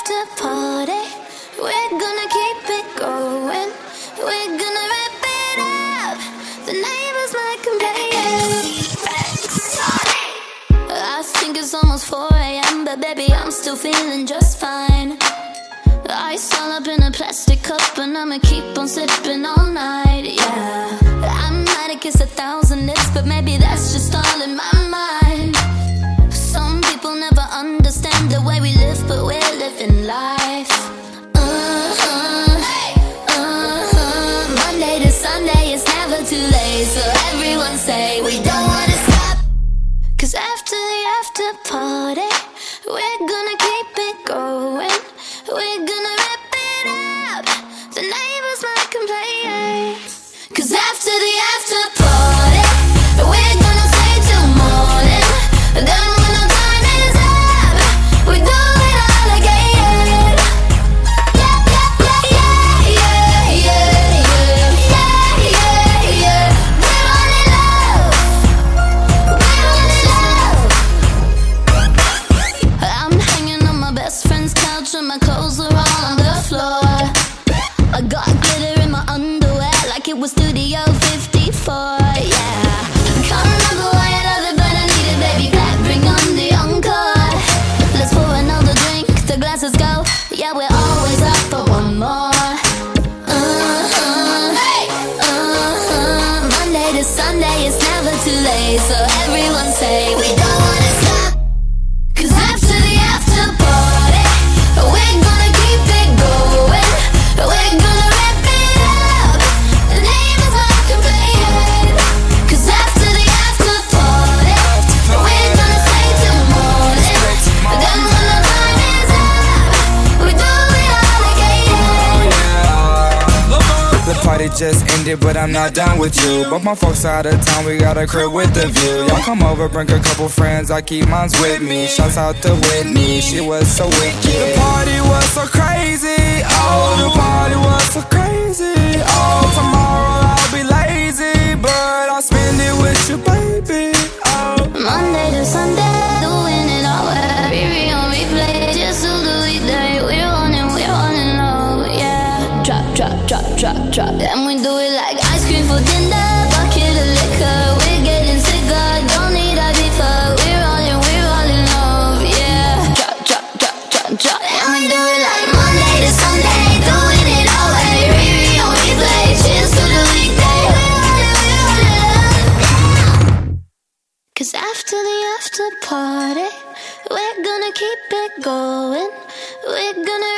after party. We're gonna keep it going. We're gonna wrap it up. The neighbors might complain. I think it's almost 4 a.m., but baby, I'm still feeling just fine. Ice all up in a plastic cup, and I'ma keep on sipping all night, yeah. I might have kissed 1,000 lips, but maybe that's just all in my mind. Some people never understand the way we live, but we're living life. Monday to Sunday, it's never too late, so everyone say we don't wanna stop. 'Cause after the after party, we're gonna keep it going. We're gonna wrap it up. The neighbors might complain. 'Cause after the after party, we're gonna stay till morning. Then when the time is up, we do it all again. Yeah, yeah, yeah, yeah, yeah, yeah, yeah, yeah, yeah. We're running love. We're running love. I'm hanging on my best friend's couch and my clothes are all on the floor. I got glitter in my underwear like it was Studio 54, yeah. Can't remember why I love it, but I need it, baby back, bring on the encore. Let's pour another drink, the glasses go. Yeah, we're always up for one more. Monday to Sunday, it's never too late, so everyone say we don't wanna stop. 'Cause after the after party, we're gonna keep it going. We're gonna wrap it up. The neighbors might complain. 'Cause after the after party, we're gonna stay till morning. Then when the time is up, we do it all again. The party just ended, but I'm not done with you. But my folks out of town, we got a crib with the view. Y'all come over, bring a couple friends, I keep mines with me. Shouts out to Whitney, she was so wicked. The party was so crazy, oh, the party was so crazy. Oh, tomorrow I'll be lazy, but I'll spend it with you, baby. Oh, Monday to Sunday, doing it all. Riri on replay, just to the weekday. We're running low, yeah. Drop, drop, drop, drop, drop. And we do it like ice cream for dinner, bucket of liquor. We're getting sicker, don't need a beefer. We're rolling low, yeah. Drop, drop, drop, drop, drop. And we do it like Monday to Sunday, doing it all. Riri on replay, cheers to the weekday. We're rolling low. 'Cause after the after party, we're gonna keep it going. We're gonna